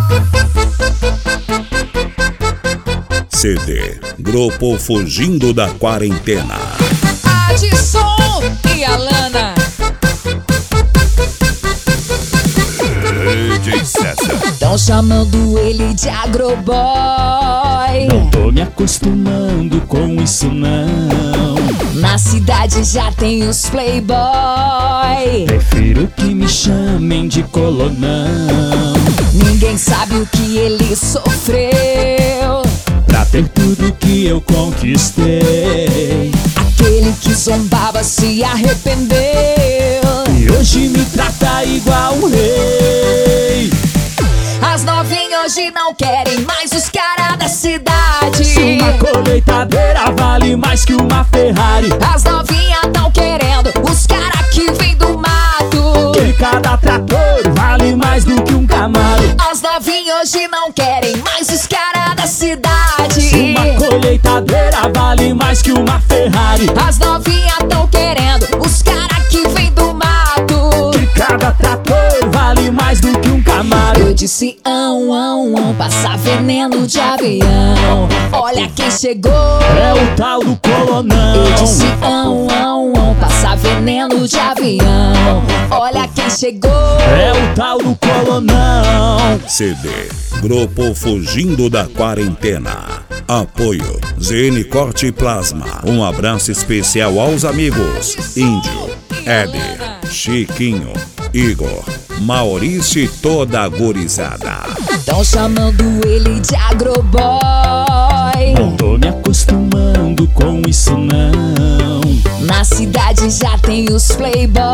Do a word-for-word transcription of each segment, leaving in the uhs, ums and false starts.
C D Grupo Fugindo da Quarentena. Adson e Alana. D J César. Tão chamando ele de agroboy. Não tô me acostumando com isso não. Na cidade já tem os playboy. Prefiro que me chamem de colonão. Ninguém sabe o que ele sofreu Pra ter tudo que eu conquistei. Aquele que zombava se arrependeu E hoje me trata igual um rei. As novinhas hoje não querem mais os caras da cidade. Se uma colheitadeira vale mais que uma Ferrari, As novinhas tão querendo os caras que vem do mato. que cada trator vale mais do que um Camaro. As novinhas hoje não querem mais os caras da cidade. Se uma colheitadeira vale mais que uma Ferrari, As novinhas tão querendo os caras que vem do mato. que cada trator vale mais do que um Camaro. Eu disse ão, ão, ão, passar veneno de avião. Olha quem chegou. É o tal do colonão. Eu disse ão, ão, ão, passar veneno de avião. Olha quem chegou. É o tal do colonão. C D Grupo Fugindo da Quarentena. Apoio Z N Corte e Plasma. Um abraço especial aos amigos Índio, Éder, Chiquinho, Igor, Maurício e toda a gurizada. Tão chamando ele de agroboy. Não tô me acostumando com isso não. Na cidade já tem os playboy.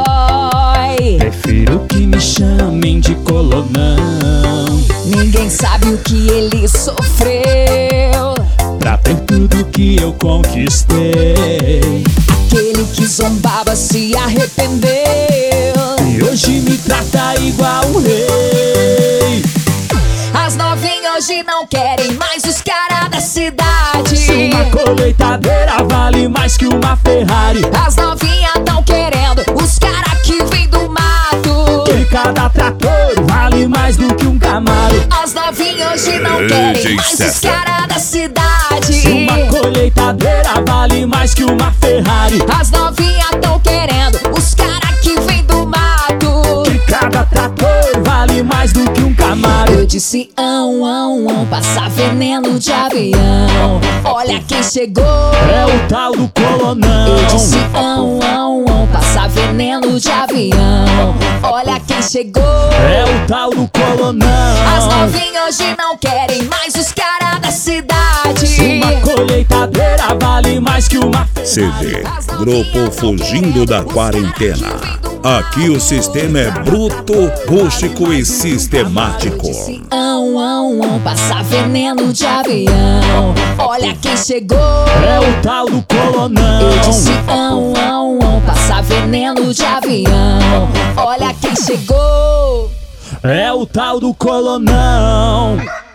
Prefiro que me chamem de colonão. Ninguém sabe o que ele sofreu Pra ter tudo que eu conquistei. Aquele que zombava se arrependeu E hoje me trata igual um rei. As novinhas hoje não querem mais os caras da cidade. Se uma colheitadeira vale mais que uma Ferrari, As novinhas tão querendo os caras que vem do mato. que cada trator vale mais do que um Camaro. As novinhas hoje não D querem J mais os César. caras da cidade. Se uma colheitadeira vale mais que uma Ferrari, As novinhas tão querendo os caras que vem do mato. que cada trator vale mais do que um Camaro. Eu disse ão, ão, ão, passar veneno de avião. Olha quem chegou. É o tal do colonão. Eu disse ão, ão, ão, passar veneno de avião. Olha quem chegou. É o tal do colonão. As novinhas hoje não querem mais os caras da cidade. Se uma colheitadeira vale mais que uma C D Grupo Fugindo da Quarentena. Aqui o sistema é bruto, rústico e sistemático. Ão, ão, ão, passar veneno de avião. Olha quem chegou. É o tal do colonão. Eu disse ão, ão, ão, passar veneno de avião. Olha quem chegou. É o tal do colonão.